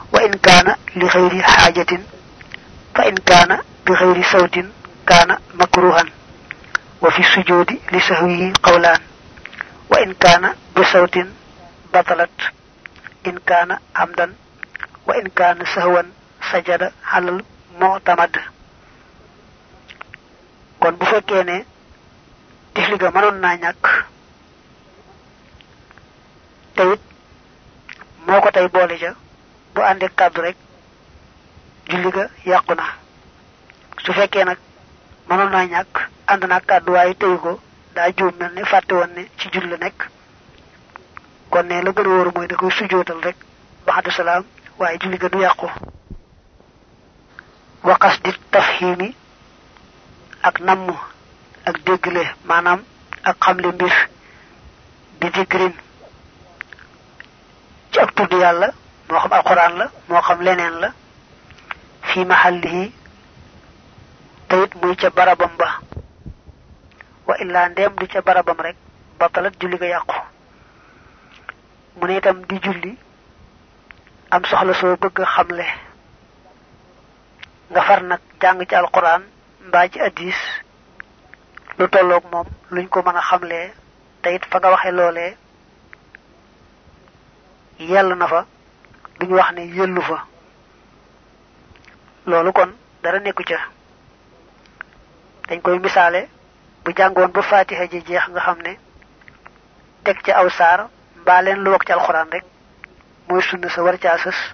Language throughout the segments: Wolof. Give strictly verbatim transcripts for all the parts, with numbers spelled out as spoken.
wa in kana li khayri hajatin fa in kana bi khayri sawtin kana makruhan wa fi sujudi li sahwihi qawlan wa in kana bi sawtin batalat in kana amdan wa in kana sahwan sajada halal mu'tamad. kon bu fekkee ne tifli ga mënoon naa ñàkk te it moo ko tey boole ja bu àndee kàddu rek julli ga yàqu na. su fekkee nag mënoon naa ñàkk ànd naa kàddu waaye teyu ko daa juum mel ne fàtte woon ne ci julli la nekk kon ne la gën a wóor mooy da koy sujootal rek ba'da salaam waaye julli ga du yàqu. wa qasdi tafhimi ak namm ak déggle maanaam ak xamle mbir bi dikrin ci ak tudd yàlla moo xam alquran la moo xam leneen la fi mahallihi tayit muy ca barabam ba wa illa ndem du ca barabam rek batalat julli ga yàqu. mu ne itam di julli am soxla soo bëgg xamle nga far nag jàng ci alquran mbaa ci hadis lu tolloog moom luñ ko mën a xamlee te it fa nga waxe loolee yell na fa duñ wax ne yellu fa loolu kon dara nekku ca. dañ koy misaale bu jàngoon ba fatiha ji jeex nga xam ne teg ci aw saar mbaa leen lu wax ci alquran rek mooy sunna sa war caa sës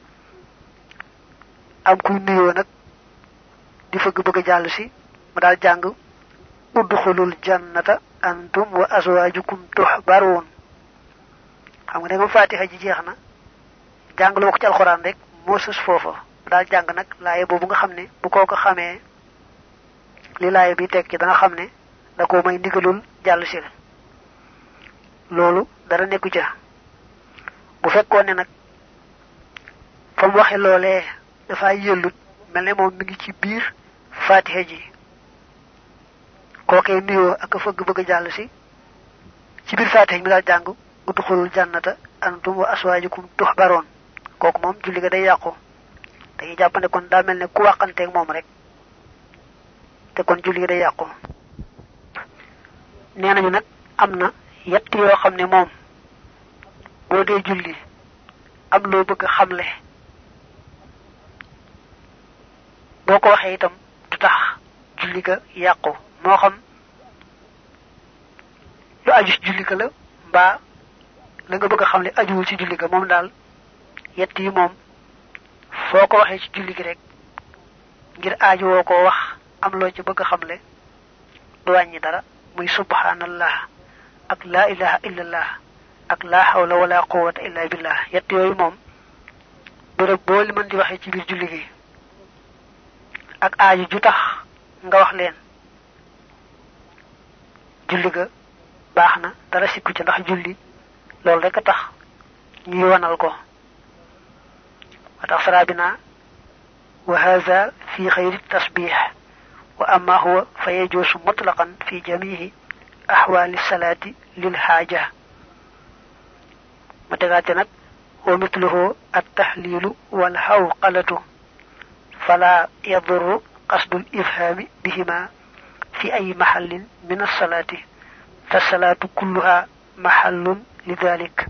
am kuy nuyoo nag di fëgg bëgg jàll si mu daal jàng udkhulul jannata antum wa azwajukum tuhbarun. xam nga ne nga fatiha ji jeex na jàng lu wax ci alquran rek moo sës foofa mu daal jàng nag laaye boobu nga xam ne bu kooko xamee li laaye bi tekki da nga xam ne da ko may ndigalul jàll si loolu dara nekku ca. bu fekkoon ne nag fa mu waxe loolee dafa yellut mel ne moom mi ngi ci biir fatiha ji kookee nuyoo ak fëgg bëgg jàll si ci biir fatiha mi daal jàng udkhulul jannata antum wa aswajukum tuhbaron kooku moom julli ga day yàqu. dañuy jàpp ne kon daa mel ne ku waxanteeg moom rek te kon julli ga day yàqu. nee nañu nag am na yett yoo xam ne moom boo dee julli am loo bëgg xamle boo ko waxee itam du tax julli ga yàqu moo xam lu aju ci julli ga la mbaa la nga bëgg xamle ajuwul ci julli ga moom daal yett yi moom foo ko waxee ci julli gi rek ngir aaju woo ko wax am loo ci bëgg xamle du wàññi dara muy subhanallah ak la ilaha illallah ak la hawla wala quwwata illa billah yett yooyu moom bërëb boo li mën di waxee ci biir julli gi ak aaju ju tax nga wax leen julli ga baax na dara sikku ci ndax julli loolu rek a tax ñuy wanal ko. wa tax sarabina wa hadha fi khayri tasbih wa amma huwa fayajusu mutlaqan fi jami'i ahwali salati lil haja. متغاتي نك ومثله التحليل والحوقلة فلا يضر قصد الإفهام بهما في أي محل من الصلاة فالصلاة كلها محل لذلك.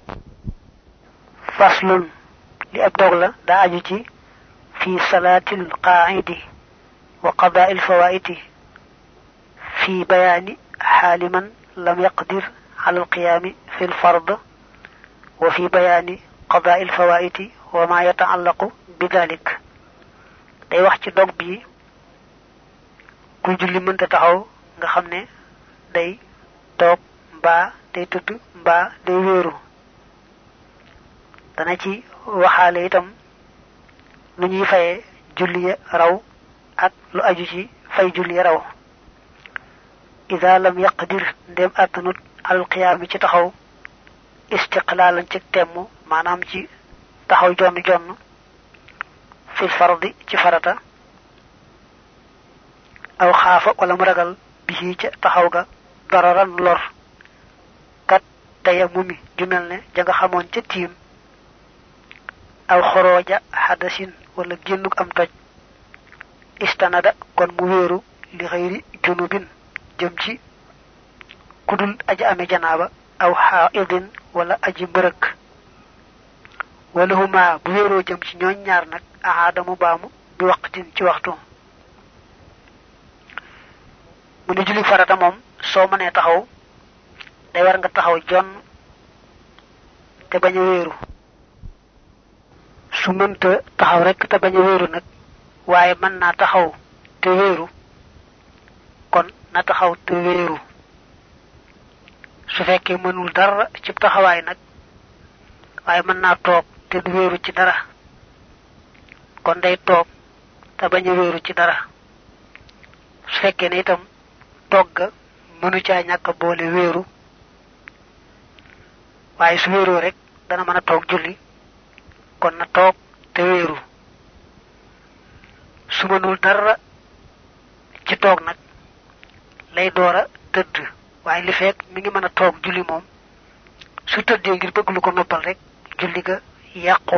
فصل لأبدغل دا أجتي في صلاة القاعد وقضاء الفوائد في بيان حال من لم يقدر على القيام في الفرض وفي بيان قضاء الفوائد وما يتعلق بذلك. day wax ci dog bi kuy julli mënta taxaw nga xam ne day toog mbaa day tëdd mbaa day wéeru dana ci waxaale itam lu ñuy fayee julli raw ak lu aju ci fay julli raw. ida lam yaqdir ndem attanut al qiyaam ci taxaw istiqlalan ci temmu maanaam ci taxaw jonn jonn fil fardi ci farata aw xaafa wala mu ragal bi ci taxaw ga dararan lor kat tayamumi ju mel ne ja nga xamoon ca tiim aw khoroja hadasin wala gennuk am toj istanada kon mu wéeru li xeyri junubin jëm ci kudul aji amé janaba aw haidin wala aji mbërëk wala huma bu wéeroo jëm ci ñooñ ñaar nag aadamu baamu bi waqtin ci waxtu mu ni julli farata moom soo mënee taxaw day war nga taxaw jon te bañ a wéeru su mënta taxaw rek te bañ a wéeru nag waaye mën naa taxaw te wéeru kon na taxaw te wéeru su fekkee mënul dara ci taxawaay nag waaye mën naa toog te du wéeru ci dara kon day toog te bañ a wéeru ci dara su fekkee ne itam toog ga mënu caa ñàkk boole wéeru waaye su wéeroo rek dana mën a toog julli kon na toog te wéeru su mënul dara ci toog nag lay doora tëdd waaye li fekk mi ngi mën a toog julli moom su tëddee ngir bëgg lu ko noppal rek julli ga yàqu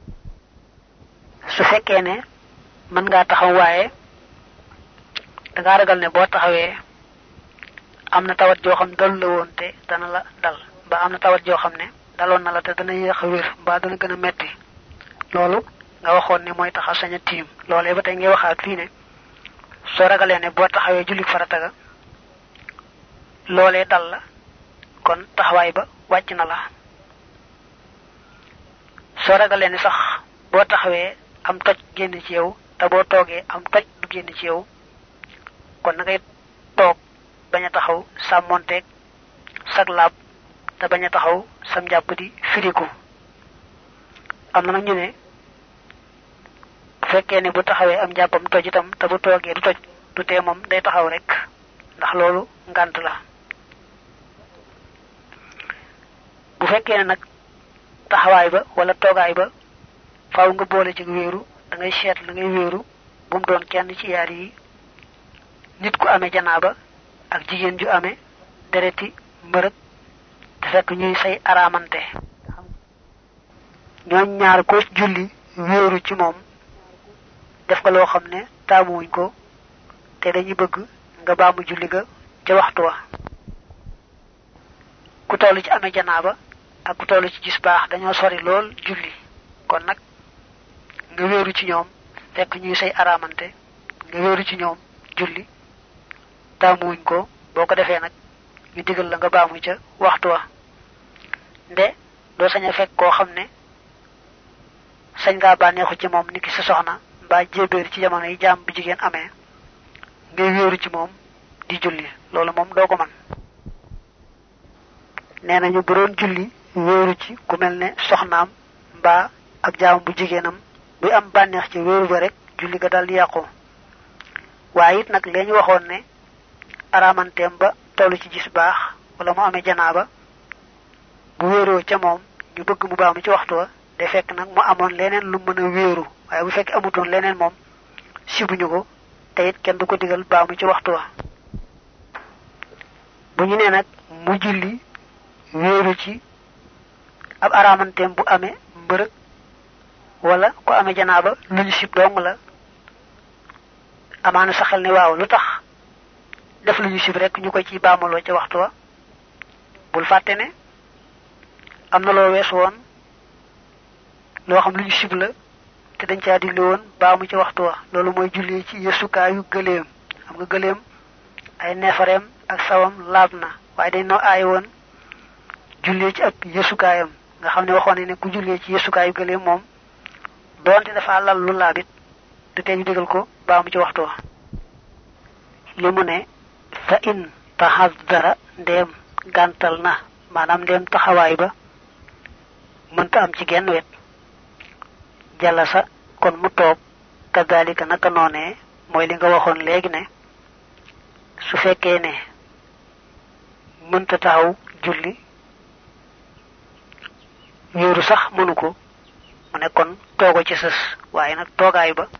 su fekkee ne mën ngaa taxaw waaye da ngaa ragal ne boo taxawee am na tawat joo xam dal la woon te dana la dal ba am na tawat joo xam ne daloon na la te dana yéex a wér mbaa dana gën a metti loolu nga waxoon ne mooy taxaw sañ a tiim loolee ba tey ngay waxaat fii ne soo ragalee ne boo taxawee julli farata ga loolee dal la kon taxawaay ba wàcc na la soo ragalee ne sax boo taxawee am toj génn ci yow te boo toogee am toj du génn ci yow kon na ngay toog bañ a taxaw sàmmonteeg sag laab te bañ a taxaw sam njàpp di firiku am na nag ñu ne bu fekkee ne bu taxawee am njàppam toj itam te bu toogee du toj du tee moom day taxaw rek ndax loolu ngant la bu fekkee ne nag taxawaay ba wala toogaay ba faaw nga boole ci wéeru da ngay seet la ngay wéeru bu mu doon kenn ci yaar yi nit ku amé janaaba ak jigéen ju amé dereti mbërëg te fekk ñuy say aramante ñooñ ñaar ko julli wéeru ci moom def ko loo xam ne taamuwuñ ko te dañuy bëgg nga baamu julli ga ca waxtu wa ku tollu ci amé janaaba ak ku tollu ci gis baax dañoo sori lool julli kon nag nga wéeru ci ñoom fekk ñuy say aramante nga wéeru ci ñoom julli taamuwuñ ko boo ko defee nag ñu digal la nga baamu ca waxtu wa nde doo sañ a fekk koo xam ne sañ ngaa bànneexu ci moom niki sa soxna mbaa jéebéer ci jamono yi jaam bu jigéen amee ngay wéeru ci moom di julli loolu moom doo ko man nee nañu bu doon julli wéeru ci ku mel ne soxnaam mbaa ak jaam bu jigéenam buy am bànneex ci wéeru ba rek julli ga dal di yàqu waaye it nag leñu waxoon ne aramanteem ba tollu ci gis baax wala mu amee janaaba bu wéeroo ca moom ñu bëgg mu baamu ci waxtu wa day fekk nag mu amoon leneen lu mën a wéeru waaye bu fekk amutoon leneen moom sibuñu ko te it kenn du ko digal baamu ci waxtu wa bu ñu nee nag mu julli wéeru ci ab aramanteem bu amee mbërëg wala ko amee janaaba lu ñu sib dong la amaana saxal ne waaw lu tax def lu ñu sib rek ñu ko ci baamuloo ci waxtu wa bul fàtte ne am na loo wees woon loo xam lu ñu sib la te dañ caa digle woon baamu ci waxtu wa loolu mooy julli ci yësukaayu gëleem xam nga gëleem ay neefareem ak sawam laab na waaye dañ noo aay woon julli ci ab yësukaayam nga xam ne waxoon ne ku julli ci yësukaayu gëleem moom doonte dafa lal lu laabit du tee ñu digal ko baamu ci waxtu wa li mu ne fa in tahaddara ndem gantal na maanaam ndem taxawaay ba mënta am ci genn wet jalasa kon mu toog kadalika naka noonee mooy li nga waxoon léegi ne su fekkee ne mënta taxaw julli wéeru sax mënu ko mu ne kon toogo ci sës waaye nag toogaay ba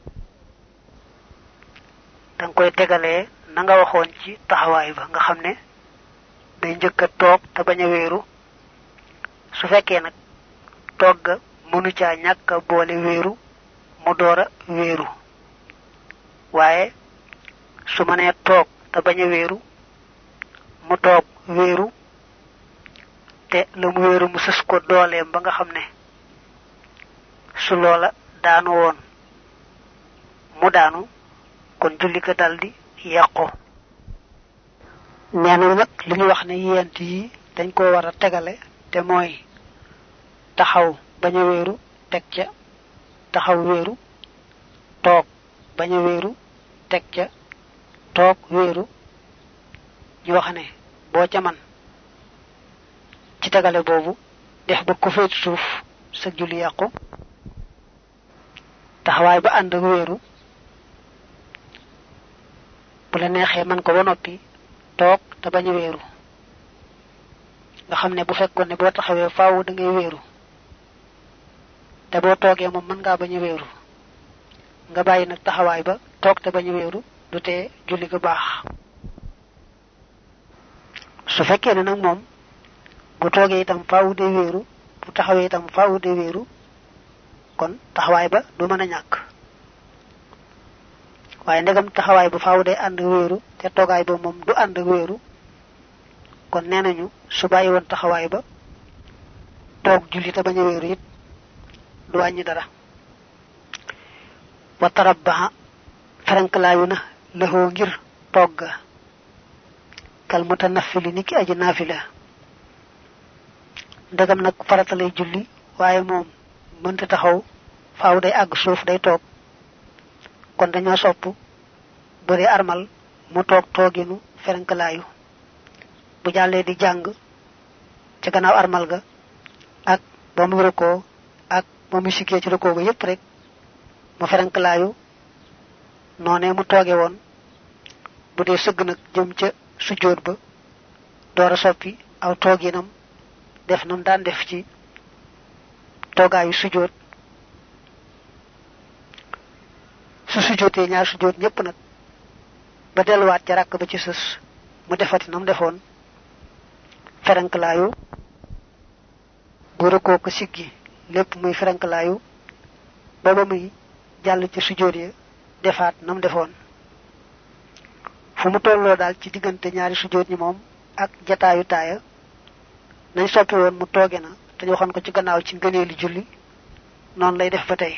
dang koy tegalee na nga waxoon ci taxawaay ba nga xam ne day njëkk a toog te bañ a wéeru su fekkee nag toog ga mënu ca ñàkk boole wéeru mu doora wéeru waaye su ma nee toog te bañ a wéeru mu toog wéeru te la mu wéeru mu sës ko dooleem ba nga xam ne su loola daanu woon mu daanu kon julli ko daldi yàqu neena nag li ñu wax ne yent yi dañ ko war a tegale te mooy taxaw bañ a wéeru teg ca taxaw wéeru toog bañ a wéeru teg ca toog wéeru ñu wax ne boo ca man ci tegale boobu def ba ko feet suuf sa julli yàqu taxawaay ba ànd ak wéeru bu la neexee man ko ba noppi toog te bañ a wéeru nga xam ne bu fekkoon ne boo taxawee faaw da ngay wéeru te boo toogee moom mën ngaa bañ a wéeru nga bàyyi nag taxawaay ba toog te bañ a wéeru du tee julli ga baax su fekkee ne nag moom bu toogee itam faaw de wéeru bu taxawee itam faaw de wéeru kon taxawaay ba du mën a ñàkk waaye ndegam taxawaay ba faaw day ànd wéeru te toogaay ba moom du ànd wéeru kon nee nañu su bàyyi woon taxawaay ba toog julli te bañ a wéeru it du wàññi dara wa tarabbaha ferenklaayu na lëxoo ngir toog ga kal mutanaffili niki aji naafila ndegam nag farata lay julli waaye moom mënta taxaw faaw day àgg suuf day toog kon dañoo sopp bu dee armal mu toog tooginu ferenklaayu bu jàllee di jàng ci gannaaw armal ga ak ba mu rëkkoo ak ba mu siggee ci rëkkoo ga yépp rek mu ferenklaayu noonee mu tooge woon bu dee sëgg nag jëm ca sujjóot ba door a soppi aw tooginam def nam daan def ci toogaayu sujjóot su sujjóotee ñaar sujjóot ñépp nag ba delluwaat ca ràkk ba ci sës mu defati nam defoon ferenklaayu bu rëkkoo ko siggi lépp muy ferenklaayu ba ba muy jàll ci sujjóot ya defaat nam defoon fu mu tolloo daal ci diggante ñaari sujjóot ñi moom ak jataayu taaya nañ soppi woon mu tooge na te ñu waxoon ko ci gannaaw ci ngëneeli julli noonu lay def ba tey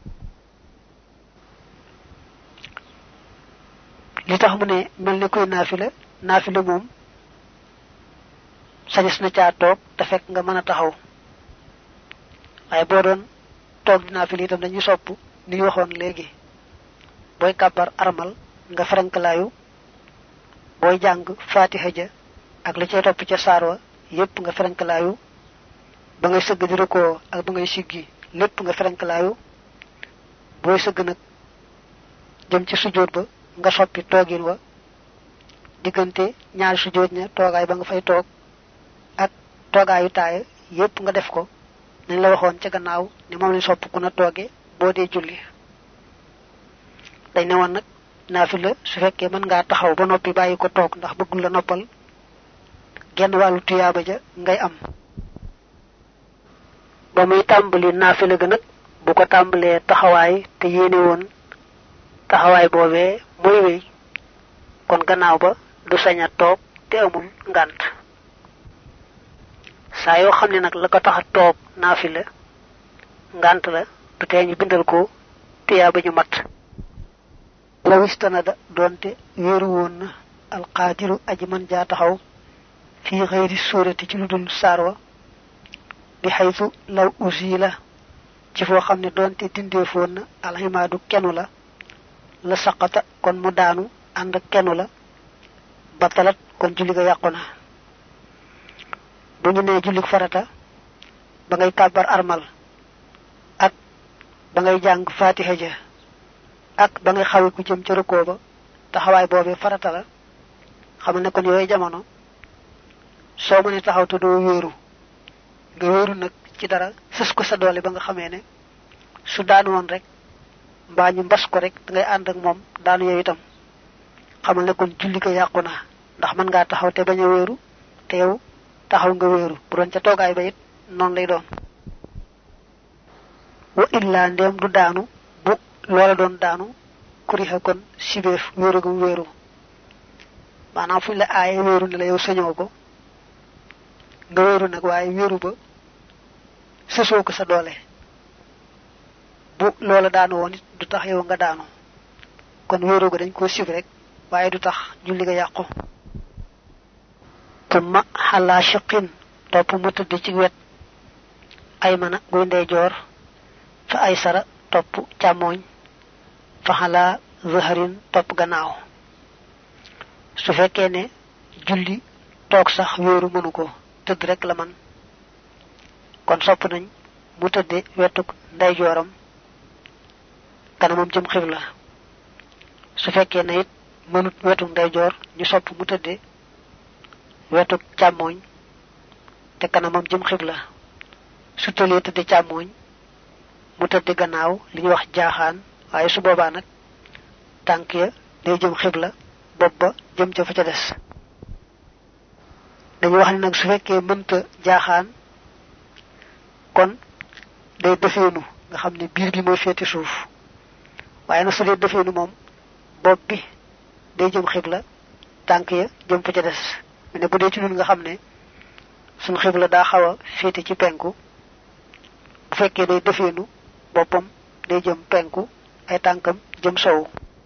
li tax mu ne mel ne kuy naafila naafila moom sañes na caa toog te fekk nga mën a taxaw waaye boo doon toog di naafila itam dañuy sopp ni ñu waxoon léegi booy kàbbar armal nga ferenklaayu booy jàng fatiha ja ak la cay topp ca saarwa yépp nga ferenklaayu ba ngay sëgg di rëkkoo ak ba ngay siggi lépp nga ferenklaayu booy sëgg nag jëm ci sujjóot ba nga soppi toogin wa diggante ñaari sujjóot ña toogaay ba nga fay toog ak toogaayu taaya yépp nga def ko nañ la waxoon ca gannaaw ni moom lañ sopp ku na tooge boo dee julli dañ ne woon nag naafila su fekkee mën ngaa taxaw ba noppi bàyyi ko toog ndax bëggul la noppal genn wàllu tuyaaba ja ngay am ba muy tàmbali naafila ga nag bu ko tàmbalee taxawaay te yéene woon taxawaay boobee muy wéy kon gannaaw ba du sañ a toog te amul ngànt saa yoo xam ne nag la ko tax a toog naafila ngànt la du tee ñu bindal ko tuyaaba ju mat la wistanada doonte wéeru woon na alqaadiru aji man jaa taxaw fii xëyri suurati ci lu dul saarwa bi xaytu law usila ci foo xam ne doonte dindeefoon na alximaadu kenu la la saqata kon mu daanu ànd ak kenu la batalat kon julli ga yàqu na bu ñu nee jullik farata ba ngay kàbbar armal ak ba ngay jàng fatiha ja ak ba ngay xawi ku jëm ca rukkoo ba taxawaay boobee farata la xam ne kon yooyu jamono soo mënee taxaw te doo wéeru nga wéeru nag ci dara sës ko sa doole ba nga xamee ne su daanu woon rek mbaa ñu mbas ko rek da ngay ànd ak moom daanu yow itam xamal ne kon julli ko yàqu na ndax mën ngaa taxaw te bañ a wéeru te yow taxaw nga wéeru bu doon ca toogaay ba it noonu lay doon wa illa ndem du daanu bu loola doon daanu kuriha kon sibeef wéeru gu wéeru maanaam fuñ la aaye wéeru ne la yow sañoo ko nga wéeru nag waaye wéeru ba sësoo ko sa doole bu loola daanu woon it du tax yow nga daanu kon wéeru ga dañ ko sib rek waaye du tax julli ga yàqu tumma xalaa shiqin topp mu tëdd ci wet ay mana guy ndeyjoor fa ay sara topp càmmooñ fa xalaa zaharin topp gannaaw su fekkee ne julli toog sax wéeru mënu ko tëdd rek la man kon sopp nañ mu tëdde wetuk ndeyjooram kanamam jëm xibla su fekkee ne it mënut wetuk ndeyjoor ñu sopp mu tëdde wetuk càmmooñ te kanamam jëm xibla su tëlee tëdde càmmooñ mu tëdde gannaaw li ñuy wax jaaxaan waaye su boobaa nag tànk ya day jëm xibla bopp ba jëm ca fa ca des dañu wax ni nag su fekkee mënta jaaxaan kon day defeenu nga xam ne biir bi mooy féeti suuf waaye nag su dee defeenu moom bopp bi day jëm xibla tànk ya jëm fa ca des ne bu dee ci ñun nga xam ne suñ xibla daa xaw a féete ci penku bu fekkee day defeenu boppam day jëm penku ay tànkam jëm sowu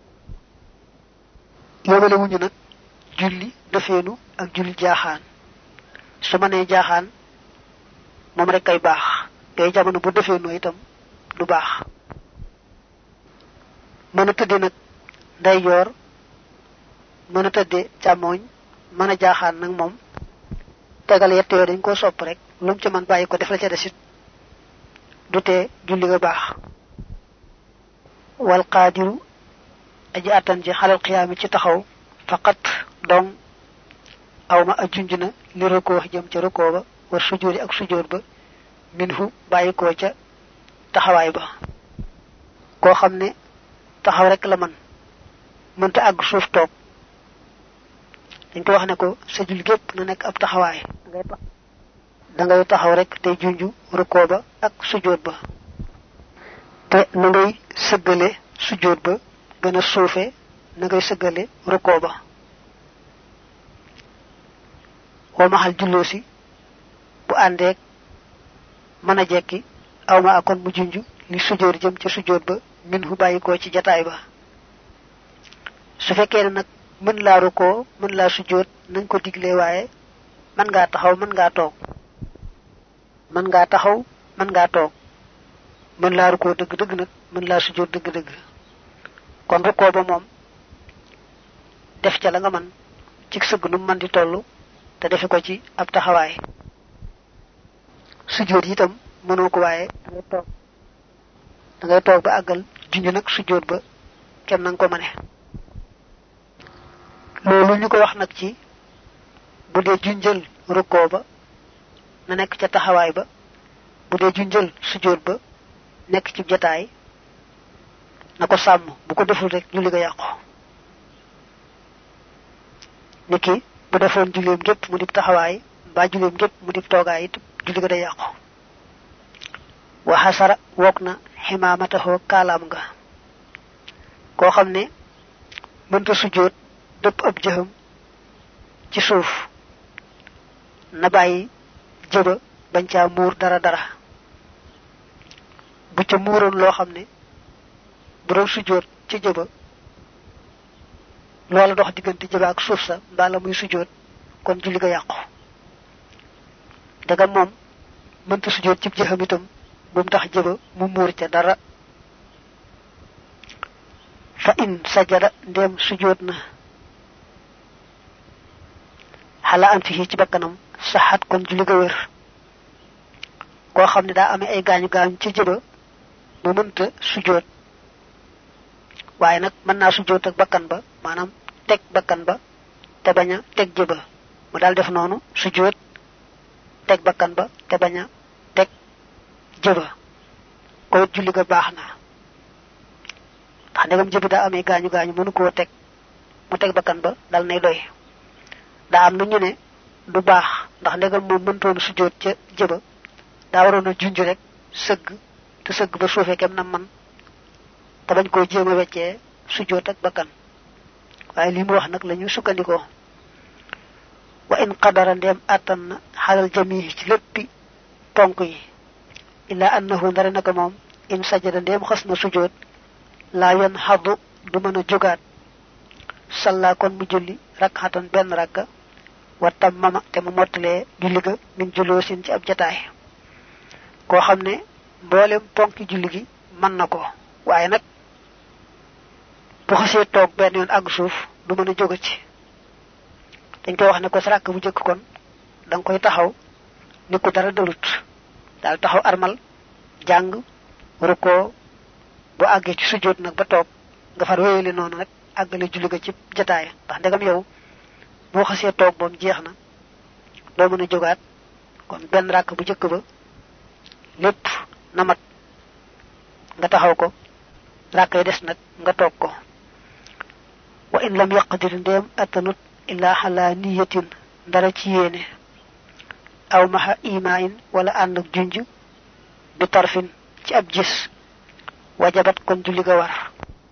yóbbale wuñu nag julli defeenu ak julli jaaxaan su ma nee jaaxaan moom rek kay baax ngay jamono bu defeenu itam du baax mën a tëdde nag ndeyjoor mën a tëdde càmmooñ mën a jaaxaan nag moom tegal yett yoo dañ koo sopp rek lu mu ci man bàyyi ko def la ca desit du tee julli ga baax wal qaadiru aji attan ji xalal xiyaami ci taxaw faqat dong awma a junj na li rëkoo jëm ca rëkoo ba war sujjóori ak sujjóor ba minhu bàyyi koo ca taxawaay ba koo xam ne taxaw rek la man mënta àgg suuf toog dañ ko wax ne ko sa julli gépp na nekk ab taxawaay da ngay taxaw rek tey junju rëkoo ba ak sujjóot ba te na ngay sëggale sujjóot ba gën a suufe na ngay sëggale rëkoo ba wa maxal julloo si bu àndeek mën a jekki awma akon mu junju li sujjóot jëm ca sujjóot ba min hu bàyyikoo ci jataay ba su fekkee ne nag mën laa rëkoo mën laa sujjóot nañ ko diglee waaye mën ngaa taxaw mën ngaa toog mën ngaa taxaw mën ngaa toog mën laa rëkoo dëgg-dëgg nag mën laa sujjóot dëgg-dëgg kon rëkoo ba moom def ca la nga man ci sëgg nu man di tollu te defe ko ci ab taxawaay sujjóot itam mënoo ko waaye dangay toog dangay toog ba àggal junj nag sujjóot ba kem nanga ko mëne loolu ñu ko wax nag ci bu dee junjël rëkoo ba na nekk ca taxawaay ba bu dee junjël sujjóot ba nekk ci jataay na ko sàmm bu ko deful rek julli ga yàqu niki bu defoon julleem gépp mu dib taxawaay mbaa julleem gépp mu dib toogaay it julli ga day yàqu wa xasara woog na ximaamataxoo kaalaam nga koo xam ne mënta sujjóot dëpp ab jëxam ci suuf na bàyyi jëba bañ caa muur dara dara bu ca muuroon loo xam ne bu doon sujjóot ci jëba loola dox diggante jëba ak suuf sa mbaa la muy sujjóot kon julli ga yàqu daga moom mënta sujjóot ci jëxam itam bu mu tax jëba mu muur ca dara fa in sajada ndem sujjóot na xala am fi ci bakkanam saxat kon julli ga wér koo xam ne daa amee ay gaañu gaañu ci jëba mu mënta sujjóot waaye nag mën naa sujjóot ak bakkan ba maanaam teg bakkan ba te bañ a teg jëba mu daal def noonu sujjóot teg bakkan ba te bañ a teg jëba koy julli ga baax na ndax ndegam jëba daa amee gaañu gaañu mënu koo teg mu teg bakkan ba dal nay doy daa am na ñu ne du baax ndax ndegam moom mëntoon sujjóot ca jëba daa waroon a junj rek sëgg te sëgg ba suufee kem na man te bañ koo jéem a weccee sujjóot ak bakkan waaye li mu wax nag lañu sukkandikoo wa in qadara ndem attan na xalal jamihi ci léppi ponk yi illa annahu ndare naka moom in sajada ndem xas na sujjóot laa yan xaddu du mën a jógaat salla kon mu julli rakxatan benn rakka wa tammama te mu mottalee julli ga min juloosin ci ab jataay koo xam ne mboolem ponki julli gi mën na ko waaye nag bu xasee toog benn yoon àgg suuf du mën a jóge ci dañ koy wax ne ko sa rakk bu jëkk kon da nga koy taxaw ni ko dara dalut daal taxaw armal jàng rukkoo bu àggee ci sujjóot nag ba toog nga far wéyale noonu nag àggale julli ga ci jataay ndax ndegam yow boo xasee toog moom jeex na doo mën a jógaat kon benn rakk bu jëkk ba lépp na mat nga taxaw ko rakk yi des nag nga toog ko wa in lam yaqdir ndéem attanut illa xalaa niyatin ndara ci yéene aw maxa imain wala ànd ak junj bi tarfin ci ab gis wajabat kon julli ga war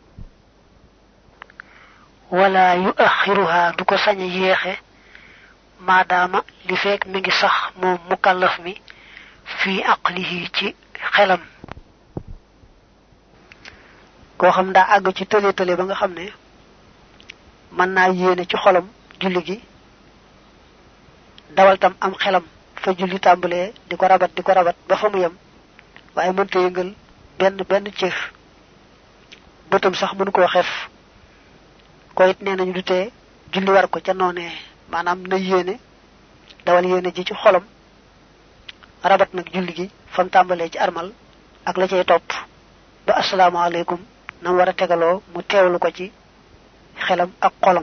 wala yu axiruha du ko sañ a yéexe maadaama li fekk mi ngi sax moom mukallaf mi fii aqlihi ci xelam koo xam daa àgg ci tële tële ba nga xam ne mën naa yéene ci xolam julli gi dawal tam am xelam fa julli tàmbalee di ko rabat di ko rabat ba fa mu yem waaye mënta yëngal benn benn cër bëtam sax mënu koo xef ko it nee nañu du tee julli war ko ca noonee maanaam na yéene dawal yéene ji ci xolam rabat nag julli gi fam tàmbalee ci armal ak la cay topp ba asalaamaaleykum nam war a tegaloo mu teewlu ko ci xelam ak xolam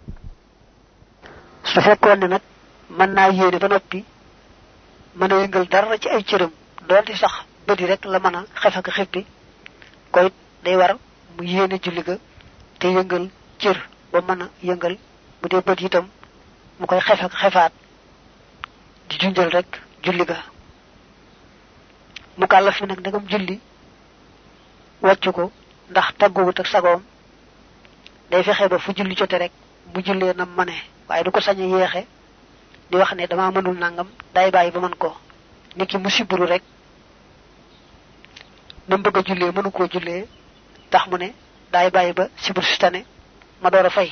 su fekkoon ne nag mën naa yéene ba noppi mën a yëngal dara ci ay cëram doonte sax bëdi rek la mën a xef ak xippi ko it day war mu yéene julli ga te yëngal cër ba mën a yëngal bu dee bët itam mu koy xef ak xefaat di junjal rek julli ga mu kàllaf mi nag ndegam julli wàccu ko ndax tàgguwut ak sagoom day fexe ba fu julli jote rek bu jullee na mane waaye du ko sañ a yeexe di wax ne dama mënul nangam day bàyyi ba mën ko niki mu siburu rek nam bëgg a jullee mënu koo jullee tax mu ne day bàyyi ba sibur si tane ma door a fay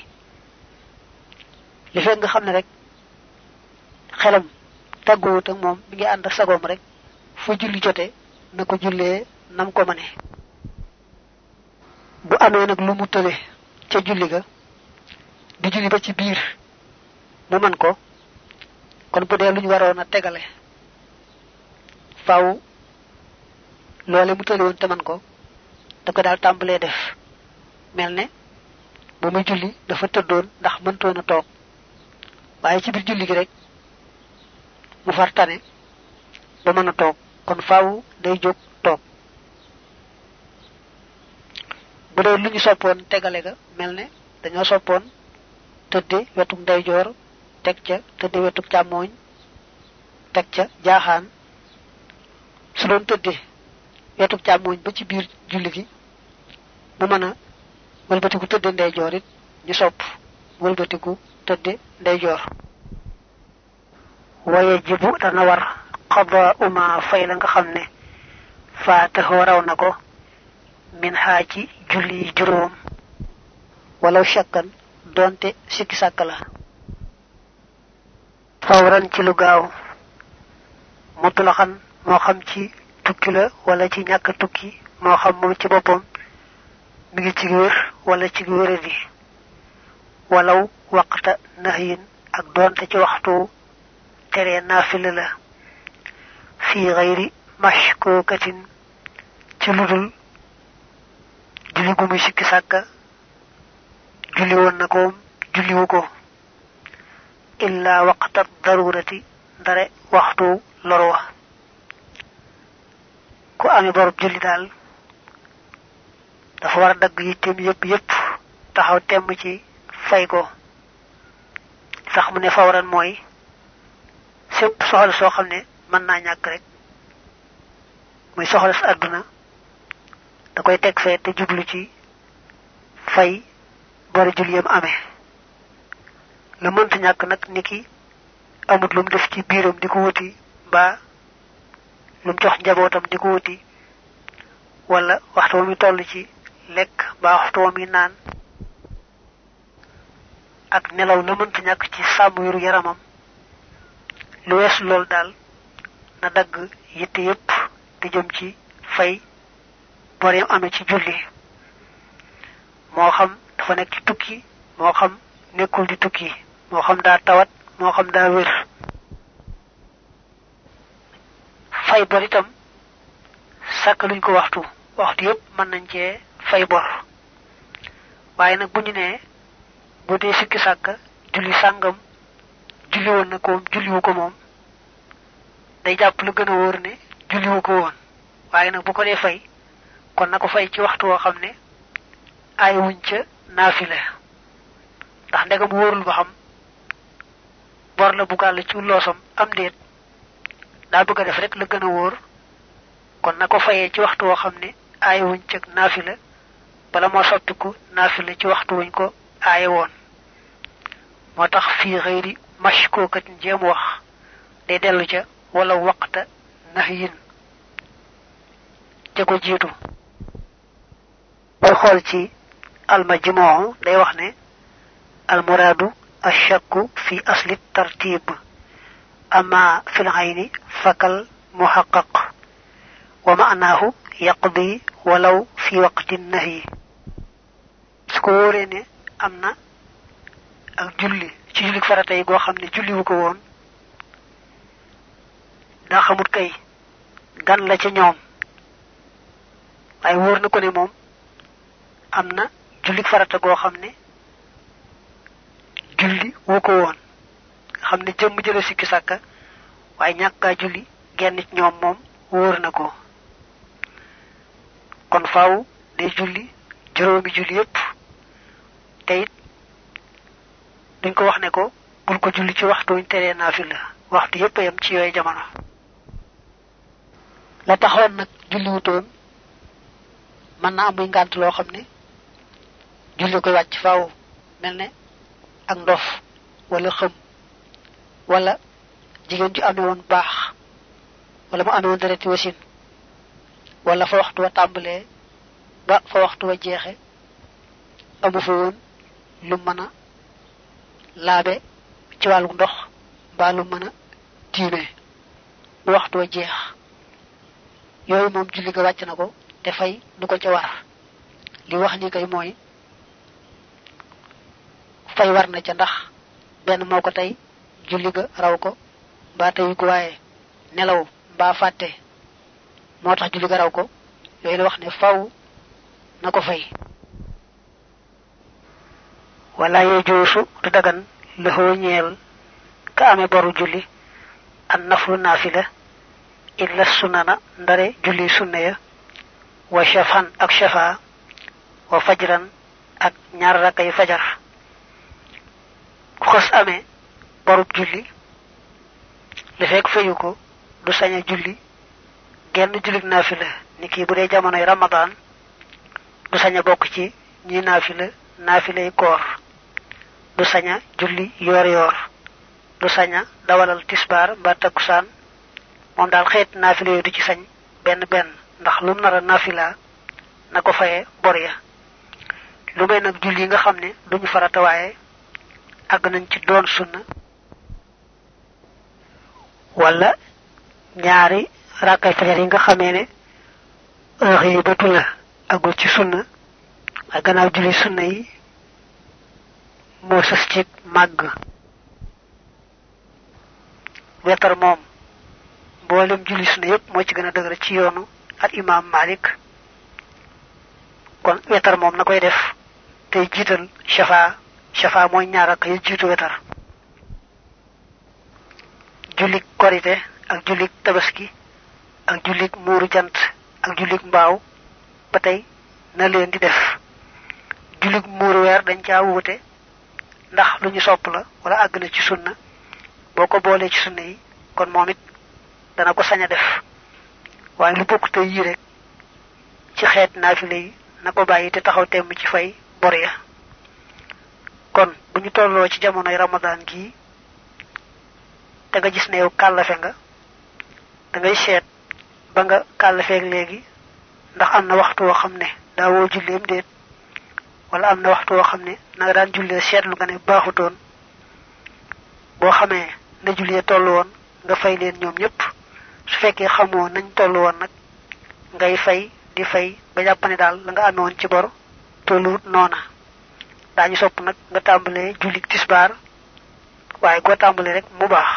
li fekk nga xam ne rek xelam tàgguwut ak moom mi ngi ànd ak sagoom rek fu julli jote na ko jullee nam ko mane bu amee nag lu mu tële ca julli ga di julli ba ci biir mu man ko kon bu dee luñu waroon a tegale faaw loole mu tële woon te man ko da ko daal tàmbalee def mel ne ba muy julli dafa tëddoon ndax mëntoon a toog waaye ci biir julli gi rek mu far tane ba mën a toog kon faaw day jóg toog bu dee lu ñu soppoon tegale ga mel ne dañoo soppoon tëdde wetuk ndeyjoor teg ca tëdde wetuk càmmooñ teg ca jaaxaan su doon tëdde wetuk càmmooñ ba ci biir julli gi mu mën a wëlbatiku tëdde ndeyjoor it ñu sopp wëlbatiku tëdde ndeyjoor waye jibu dana war qada uma fay la nga xam ne faataxoo raw na ko min xaaji julli juróom walaw shakkan donte sikki sàkk la fawran ci lu gaaw mutlaxan moo xam ci tukki la wala ci ñàkk tukki moo xam moom ci boppam mi ngi ci wér wala ci wéradi walaw waqta nahyin ak donte ci waxtu tere naafila la fi gayri mashkukatin ci ludul julli gu muy sikki sàkka julli woon na ko julli wu ko illa waqta darurati ndare waxtu lorwa ku amee borub julli daal dafa war a dagg yitteem yépp yépp taxaw temm ci fay ko sax mu ne fawran mooy sépp soxla soo xam ne mën naa ñàkk rek muy soxla sa àdduna da koy tek fe te jublu ci fay bor juliyam amé la mënta ñak nak niki amut lum def ci biiram diko wuti ba lum jox njabotam diko wuti wala waxtu mi tollu ci lek ba waxtu mi naan ak nelaw la mënta ñak ci sàmm yu yaramam lu wess lol dal na dag yitte yépp di jëm ci fay boreem amé ci julli mo xam dafa nek ci tukki mo xam nekul di tukki mo xam da tawat mo xam da wër fay bor itam sakaluñ ko waxtu waxtu yépp man nañ ci fay bor waye nak buñu né bu dé sikki sakka julli sangam julli won na ko julli wu ko mom day japp lu gëna wóor né julli wu ko won waye nak bu ko dé fay kon nako fay ci waxtu wo xamné ay wuñ ca nafila ndax ndegam wóorul ba xam bor la bu gal ci loosam am deet da bëgg def rek la gëna wóor kon nako fayé ci waxtu wo xamné ay wuñ ca nafila bala mo soppiku nafila ci waxtu wuñ ko ay won motax fi ghairi mashkukat jëm wax day delu ca wala waqta nahyin te ko jitu boy xol ci al majmu' day wax ne al muradu ashakku fi asli tartib amma fil ayni fakal muhaqqaq wa ma'nahu yaqdi walaw fi waqti an-nahy ko woré né amna ak julli ci julli farata yi go xamné julli wu ko won da xamut kay gan la ci ñoom ay wor na ko né mom amna julli farata go xamné julli wu ko won xamné jëm jël sikki sakka way ñaka julli genn ci ñoom mom wor na ko kon faaw day julli juroomi julli yépp tayit dañ ko wax ne ko bul ko julli ci waxtu ñu téré nafila waxtu yépp yam ci yoy jamono la taxoon nak julli wutoon man na am ngant lo xamne julli koy wacc faaw melne ak ndof wala xam wala jigen ju amé won baax wala mu amé won dereti wasin wala fa waxtu wa tambalé ba fa waxtu wa jexé amu fa won lu mëna labé ci walu ndox ba lu mëna timé waxtu wa jeex yoy mom julli ga wacc nako te fay du ko ci war li wax ni kay moy fay war na ca ndax ben moko tay julli ga raw ko ba tay ko waye nelaw ba faté motax julli ga raw ko yoy la wax ne faw nako fay wala yejusu du dagan le ho ñeel ka amé boru julli an naflu nafila illa sunana ndare julli sunna ya wa shafan ak shafa wa fajran ak ñaar rakay fajar ku xos amé boru julli le fek fayuko du saña julli genn julli nafila niki bu dé jamono ramadan du saña bok ci ñi nafila nafilay koor du saña julli yor yor du saña dawalal tisbar ba takusan mom dal xet nafila du ci sañ ben ben ndax lu nara nafila nako fayé bor ya lu may nak julli nga xamné duñu farata waye ag nañ ci doon sunna wala ñaari rakay fajar yi nga xamé né heure batu la agul ci sunna ak gannaaw julli sunna yi mo sas ci mag wetar mom bolem julli sunna yépp mo ci gëna dëgër ci yoonu al imam malik kon wetar mom nakoy def tay jital shafa shafa moy ñaar ak yu jitu wetar julli korité ak julli tabaski ak julli muru jant ak julli mbaaw batay na leen di def julli muru weer dañ ca wuté ndax luñu sopp la wala ag na ci sunna boko bolé ci sunna yi kon momit dana ko saña def waye lu bokku tay yi rek ci xeet naafile yi na ko bàyyi te taxaw temm ci fay bor ya kon bu ñu tolloo ci jamonoy ramadan gi da nga gis ne yow kàllafe nga da ngay seet ba nga kàllafeeg léegi ndax am na waxtu woo xam ne daa woo julleem déet wala am na waxtu woo xam ne na nga daan jullee seetlu nga ne baaxutoon boo xamee na jullee tollu woon nga fay leen ñoom ñëpp su fekkee xamoo nañ tollu woon nag ngay fay di fay ba jàpp ne daal la nga amee woon ci bor tolluwut noona daañu sopp nag nga tàmbalee julli tisbaar waaye goo tàmbalee rek mu baax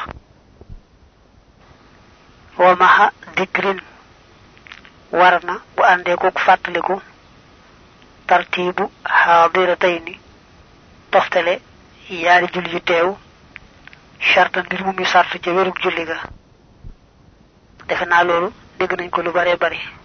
wa maha dikrin warna bu àndee ko fàttaliku tartibu hadiratayni toftale yaari julli yu teew shartan bir mu mi sartu ci wérug julli ga defe naa loolu dégg nañ ko lu bare bare